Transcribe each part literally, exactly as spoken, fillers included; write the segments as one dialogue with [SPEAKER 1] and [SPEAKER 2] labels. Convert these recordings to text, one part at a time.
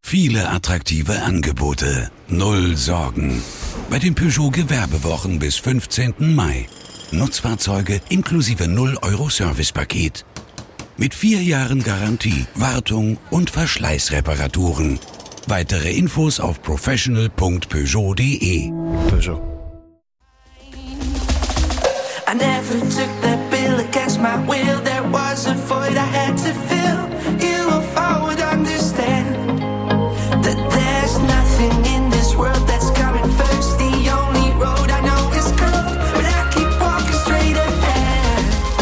[SPEAKER 1] Viele attraktive Angebote, null Sorgen. Bei den Peugeot Gewerbewochen bis fünfzehnten Mai. Nutzfahrzeuge inklusive null Euro Servicepaket. Mit vier Jahren Garantie, Wartung und Verschleißreparaturen. Weitere Infos auf professional punkt peugeot punkt de. Peugeot.
[SPEAKER 2] I never took that bill against my will. There was a void I had to fill. You if I would understand that there's nothing in this world that's coming first. The only road I know is curved, but I keep walking straight ahead.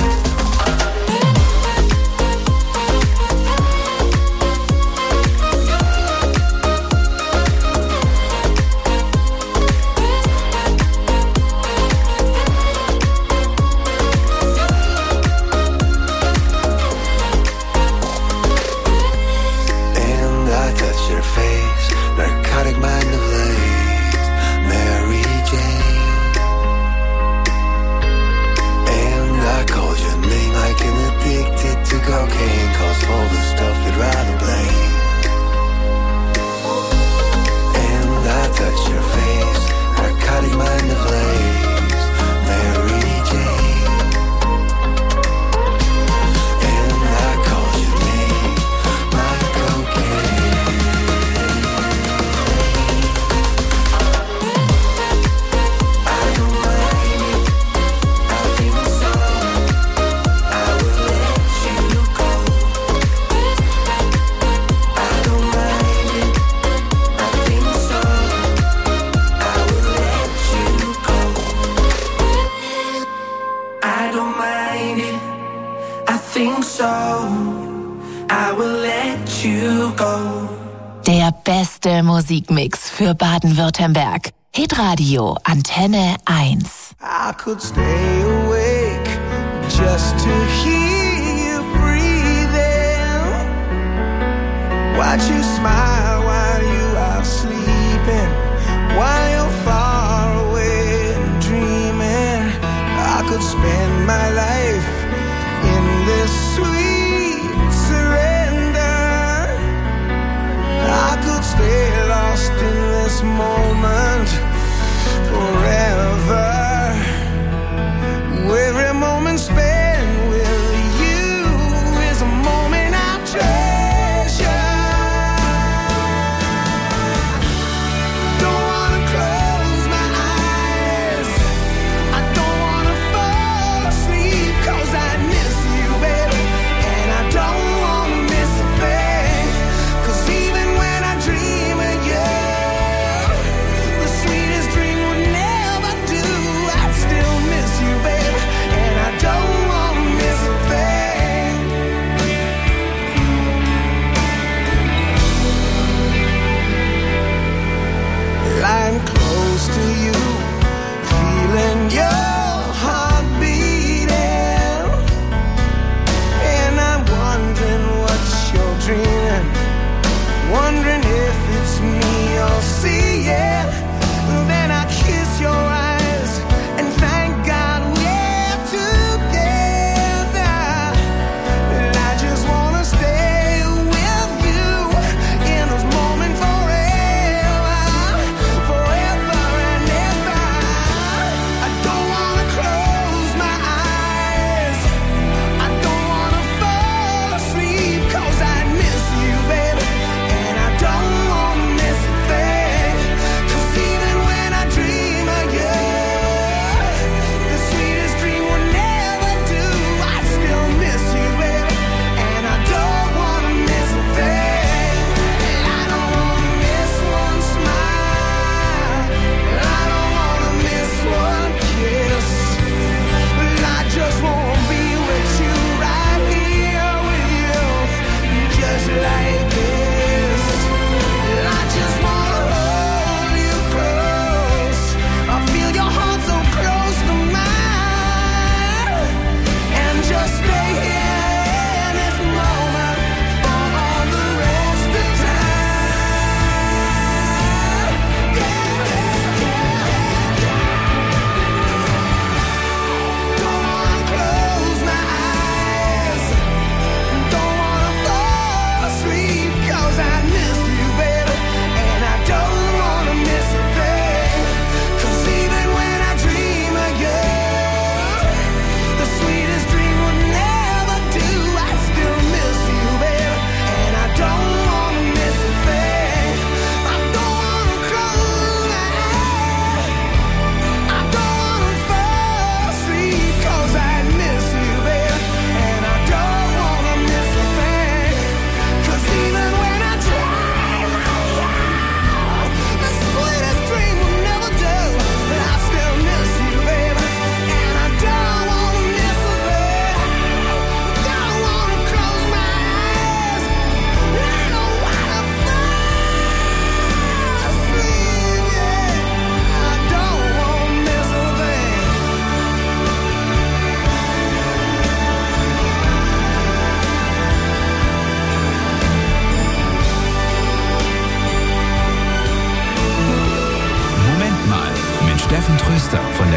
[SPEAKER 2] And I touch your face, narcotic mind of lace, Mary Jane. And I called your name like an addicted to cocaine, cause all the stuff you'd rather blame. And I touch your face, narcotic mind of lace, Mary Jane. And I called your name like cocaine. I don't mind it, I think so. I will let you go. I don't mind it, I think so. I will let you go. I don't mind it, I think so. I will let you go.
[SPEAKER 3] Der beste Musikmix für Baden-Württemberg. Hitradio Antenne eins.
[SPEAKER 2] I could stay awake just to hear you breathing. Watch you smile while you are sleeping, while you're far away and dreaming. I could spend my life in this sweet surrender. I could stay lost in this moment forever. Every moment spent with you is a moment I treasure. Don't wanna close my eyes, I don't wanna fall asleep, cause I miss you, baby, and I don't wanna miss a thing. Cause even when I dream of you, the sweetest dream would never do.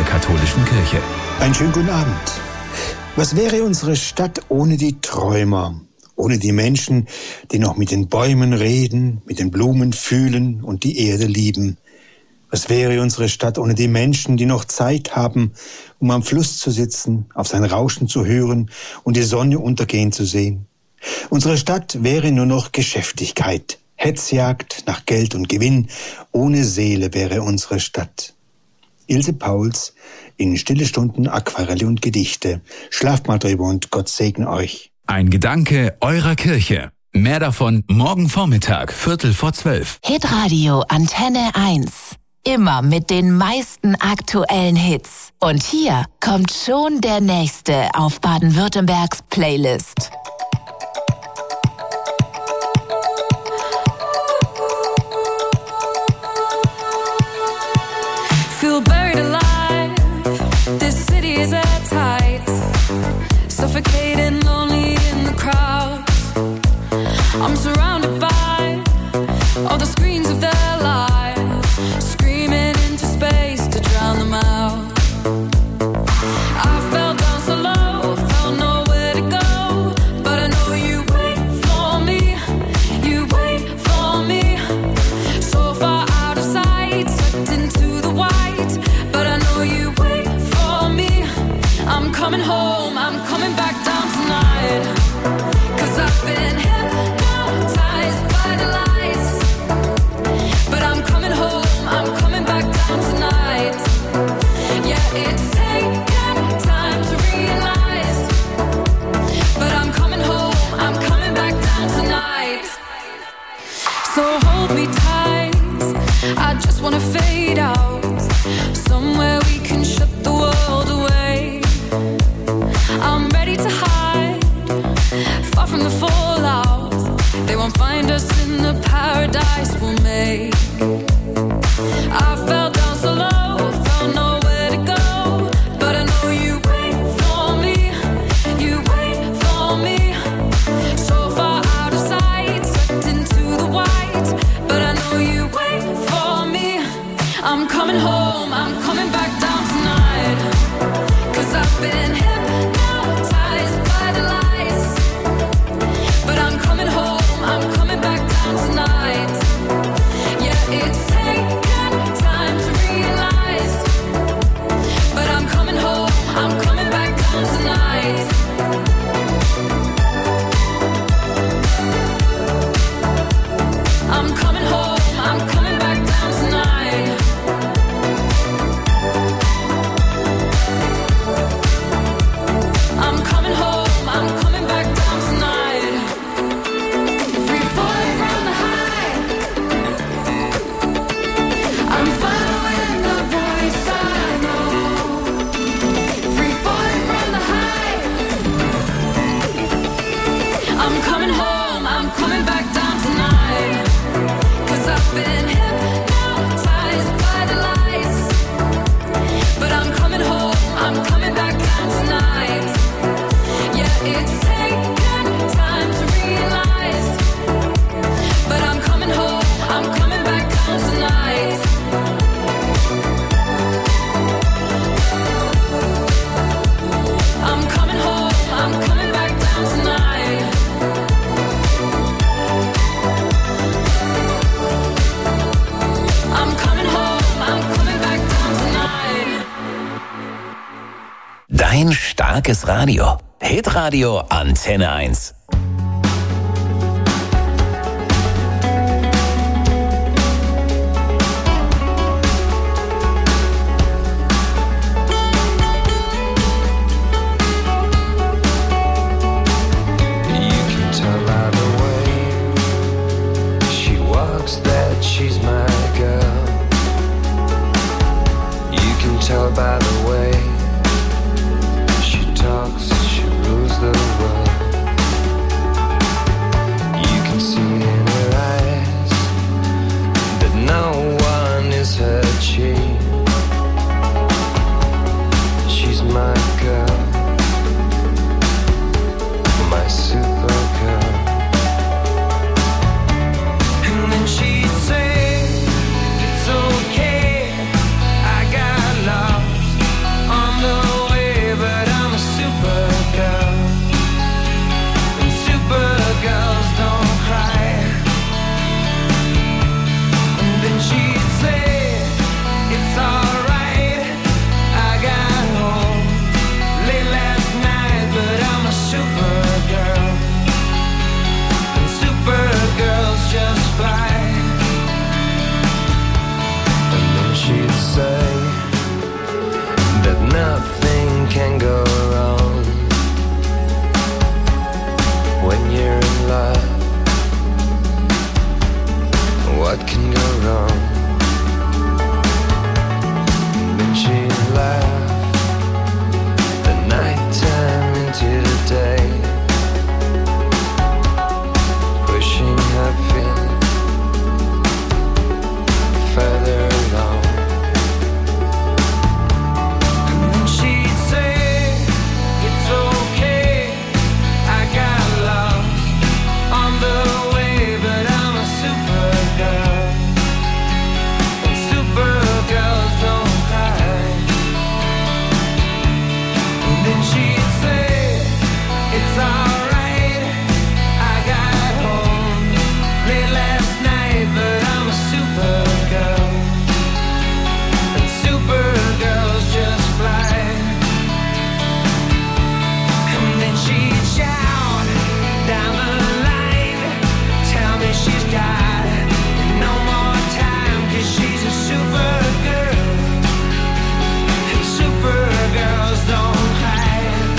[SPEAKER 4] katholischen Kirche.
[SPEAKER 5] Einen schönen guten Abend. Was wäre unsere Stadt ohne die Träumer? Ohne die Menschen, die noch mit den Bäumen reden, mit den Blumen fühlen und die Erde lieben? Was wäre unsere Stadt ohne die Menschen, die noch Zeit haben, um am Fluss zu sitzen, auf sein Rauschen zu hören und die Sonne untergehen zu sehen? Unsere Stadt wäre nur noch Geschäftigkeit, Hetzjagd nach Geld und Gewinn. Ohne Seele wäre unsere Stadt. Ilse Pauls in Stille Stunden, Aquarelle und Gedichte. Schlaft mal drüber und Gott segne euch.
[SPEAKER 4] Ein Gedanke eurer Kirche. Mehr davon morgen Vormittag, Viertel vor zwölf.
[SPEAKER 3] Hitradio Antenne eins. Immer mit den meisten aktuellen Hits. Und hier kommt schon der nächste auf Baden-Württembergs Playlist.
[SPEAKER 6] Feel buried alive. This city is at tight. Suffocating, lonely in the crowd. I'm surrounded by all the screens of their lives, screaming into space to drown them out. I fell down so low, felt nowhere to go, but I know you wait for me, you wait for me. So far out of sight, sucked into the white, but I know you wait for me. I'm coming home, I'm coming back down tonight, 'cause I've been hypnotized by the lights. But I'm coming home, I'm coming back down tonight. Yeah, it's taken time to realize, but I'm coming home, I'm coming back down tonight. So hold me tight, I just wanna fade out, somewhere we can shut the world away. I'm ready to hide, far from the fallout. They won't find us in the paradise we'll make. I fell down so low, found nowhere to go, but I know you wait for me, you wait for me. So far out of sight, sucked into the white, but I know you wait for me. I'm coming home, I'm coming back down tonight, 'cause I've been hypnotized by the lights. But I'm coming home, I'm coming back down tonight. Yeah, it's taken time to realize, but I'm coming home, I'm coming back down tonight. I'm coming home, I'm coming back down tonight. I'm coming home, I'm coming back down tonight. Free falling from the high, I'm following the voice I know. Free falling from the high, I'm coming home, I'm coming back down tonight, 'cause I've been hypnotized by the lights. But I'm coming home, I'm coming back down tonight. Yeah, it's taken time to realize, but I'm coming home, I'm coming back down tonight. I'm coming home, I'm coming back down tonight. I'm coming home, I'm coming back down tonight.
[SPEAKER 7] Dein starkes Radio. Hitradio Antenne eins.
[SPEAKER 8] Tell by the way she talks, she rules the world. You can see in her eyes that no one is her chief. She's my girl, my super girl. And then she'd say, what can go wrong? Then she laughed the night time into the day, pushing her feet further along. And then she'd say, it's okay, I got lost on the way, but I'm a supergirl, and supergirls don't cry. And then she'd say, it's alright, I got home late last night, but I'm a supergirl, and supergirls just fly. And then she'd shout down the line, tell me she's got no more time, 'cause she's a supergirl, and supergirls don't hide.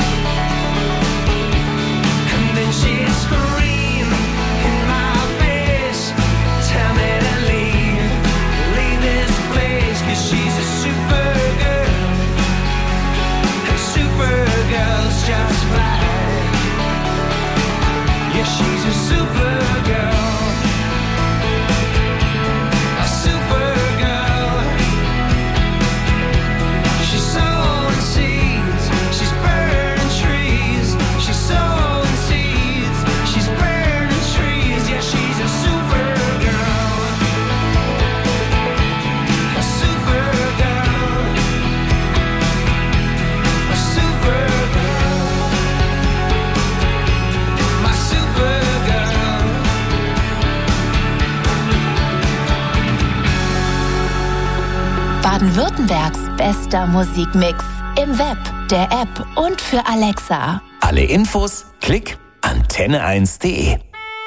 [SPEAKER 8] And then she'd scream in my face, tell me to leave, leave this place, 'cause she's a supergirl, and supergirls just fly. Yeah, she's a supergirl, a supergirl. She's sowing seeds, she's burning trees. She's sowing seeds, she's burning trees. Yeah, she's a supergirl, a supergirl, a supergirl, my supergirl.
[SPEAKER 3] Baden-Württembergs bester Musikmix. Im Web, der App und für Alexa.
[SPEAKER 7] Alle Infos, klick antenne eins punkt de.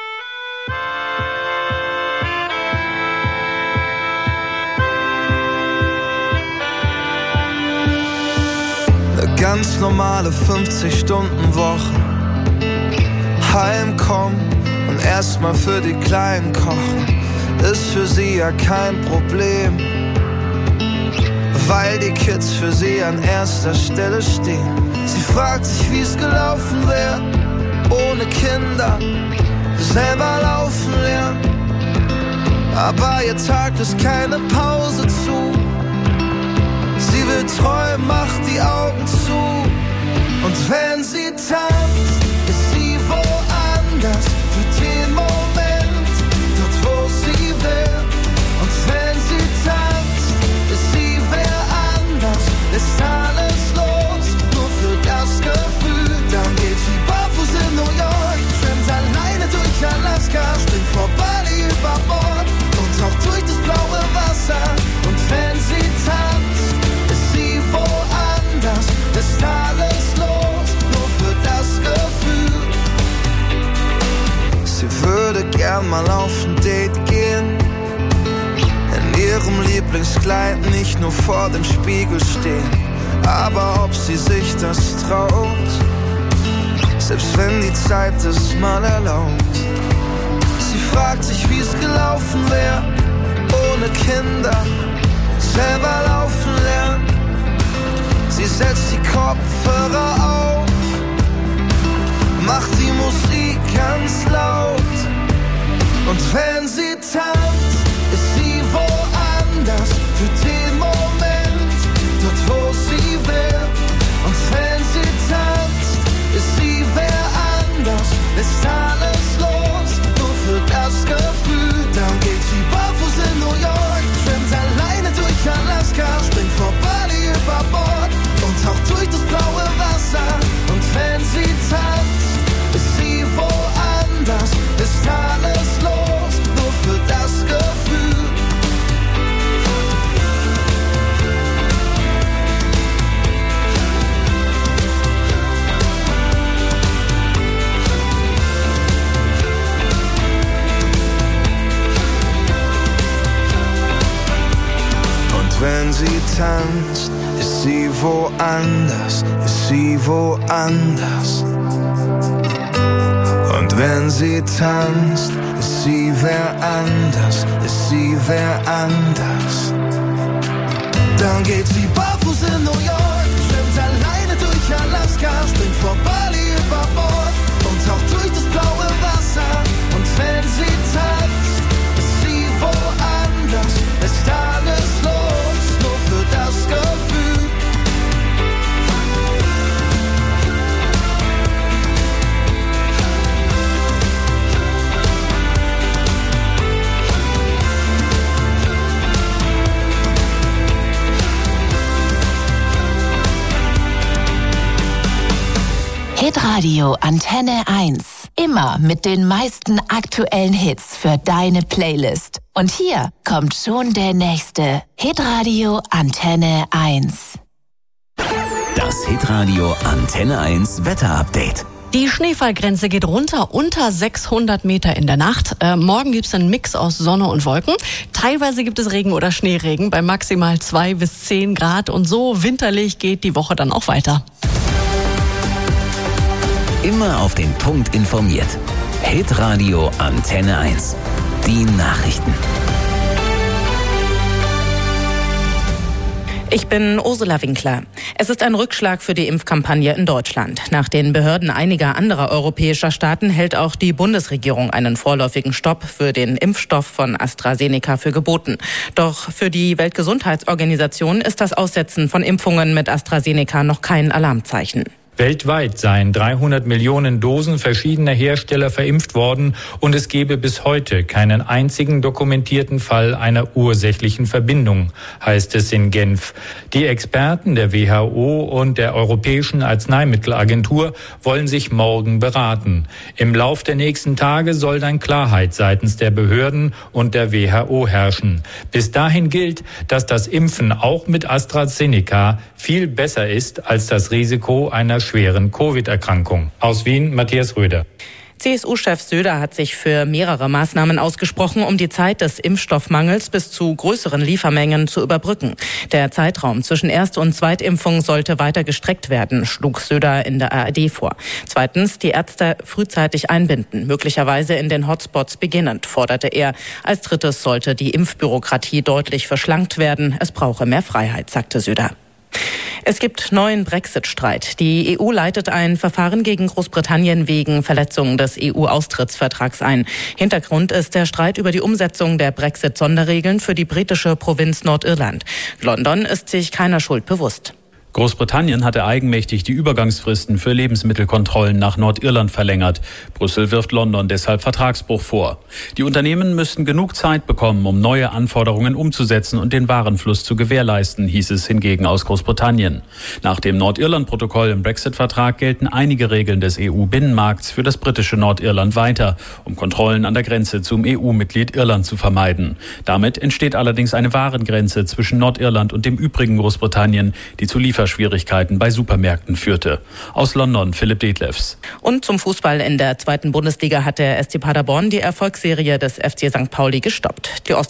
[SPEAKER 9] Eine ganz normale fünfzig-Stunden-Woche. Heimkommen und erstmal für die Kleinen kochen, ist für sie ja kein Problem, weil die Kids für sie an erster Stelle stehen. Sie fragt sich, wie's gelaufen wäre, ohne Kinder, selber laufen lernen. Aber ihr Tag ist keine Pause zu. Sie will träumen, macht die Augen zu. Und wenn sie tanzt, ist sie woanders, für den Moment, dort wo sie will. Und wenn sie tanzt, ist sie wer anders, ist alles los, nur für das Gefühl. Dann geht sie barfuß in New York, schwimmt alleine durch Alaska, springt vor Bali über Bord und taucht durch das blaue Wasser. Und wenn sie tanzt, ist sie woanders, ist alles los, nur für das Gefühl. Sie würde gern mal auf ein Date gehen, in ihrem Lieblingskleid, nicht nur vor dem Spiegel stehen. Aber ob sie sich das traut, selbst wenn die Zeit es mal erlaubt. Sie fragt sich, wie's gelaufen wäre, ohne Kinder, selber laufen lernen. Sie setzt die Kopfhörer auf, macht die Musik ganz laut. Und wenn sie tanzt, ist sie woanders, für den Moment, dort wo sie will. Und wenn sie tanzt, ist sie wer anders, ist alles los, nur für das Gefühl. Dann geht sie barfuß in New York, schwimmt alleine durch Alaska, springt vor Bali über Bord und taucht durch das blaue Wasser. Und wenn sie tanzt, ist sie woanders, ist alles los, nur für das Gefühl. Wenn sie tanzt, ist sie woanders, ist sie woanders. Und wenn sie tanzt, ist sie wer anders, ist sie wär anders. Dann geht sie barfuß in New York, schwimmt alleine durch Alaska, springt vor Bali über Bord und taucht durch das blaue Wasser. Und wenn sie tanzt, ist sie woanders, ist alles los, nur für das Gefühl.
[SPEAKER 3] Hitradio Antenne eins. Immer mit den meisten aktuellen Hits für deine Playlist. Und hier kommt schon der nächste. Hitradio Antenne eins.
[SPEAKER 7] Das Hitradio Antenne eins Wetterupdate.
[SPEAKER 10] Die Schneefallgrenze geht runter unter sechshundert Meter in der Nacht. Äh, morgen gibt es einen Mix aus Sonne und Wolken. Teilweise gibt es Regen oder Schneeregen bei maximal zwei bis zehn Grad. Und so winterlich geht die Woche dann auch weiter.
[SPEAKER 7] Immer auf den Punkt informiert. Hitradio Antenne eins. Die Nachrichten.
[SPEAKER 11] Ich bin Ursula Winkler. Es ist ein Rückschlag für die Impfkampagne in Deutschland. Nach den Behörden einiger anderer europäischer Staaten hält auch die Bundesregierung einen vorläufigen Stopp für den Impfstoff von AstraZeneca für geboten. Doch für die Weltgesundheitsorganisation ist das Aussetzen von Impfungen mit AstraZeneca noch kein Alarmzeichen.
[SPEAKER 12] Weltweit seien dreihundert Millionen Dosen verschiedener Hersteller verimpft worden und es gebe bis heute keinen einzigen dokumentierten Fall einer ursächlichen Verbindung, heißt es in Genf. Die Experten der W H O und der Europäischen Arzneimittelagentur wollen sich morgen beraten. Im Lauf der nächsten Tage soll dann Klarheit seitens der Behörden und der W H O herrschen. Bis dahin gilt, dass das Impfen auch mit AstraZeneca viel besser ist als das Risiko einer schweren Covid-Erkrankung. Aus Wien, Matthias Röder.
[SPEAKER 11] C S U-Chef Söder hat sich für mehrere Maßnahmen ausgesprochen, um die Zeit des Impfstoffmangels bis zu größeren Liefermengen zu überbrücken. Der Zeitraum zwischen Erst- und Zweitimpfung sollte weiter gestreckt werden, schlug Söder in der A R D vor. Zweitens, die Ärzte frühzeitig einbinden, möglicherweise in den Hotspots beginnend, forderte er. Als drittes sollte die Impfbürokratie deutlich verschlankt werden. Es brauche mehr Freiheit, sagte Söder. Es gibt neuen Brexit-Streit. Die E U leitet ein Verfahren gegen Großbritannien wegen Verletzung des E U-Austrittsvertrags ein. Hintergrund ist der Streit über die Umsetzung der Brexit-Sonderregeln für die britische Provinz Nordirland. London ist sich keiner Schuld bewusst.
[SPEAKER 13] Großbritannien hatte eigenmächtig die Übergangsfristen für Lebensmittelkontrollen nach Nordirland verlängert. Brüssel wirft London deshalb Vertragsbruch vor. Die Unternehmen müssten genug Zeit bekommen, um neue Anforderungen umzusetzen und den Warenfluss zu gewährleisten, hieß es hingegen aus Großbritannien. Nach dem Nordirland-Protokoll im Brexit-Vertrag gelten einige Regeln des E U-Binnenmarkts für das britische Nordirland weiter, um Kontrollen an der Grenze zum E U-Mitglied Irland zu vermeiden. Damit entsteht allerdings eine Warengrenze zwischen Nordirland und dem übrigen Großbritannien, die zu Schwierigkeiten bei Supermärkten führte. Aus London, Philipp Detlefs.
[SPEAKER 11] Und zum Fußball in der zweiten Bundesliga hat der S C Paderborn die Erfolgsserie des F C Sankt Pauli gestoppt. Die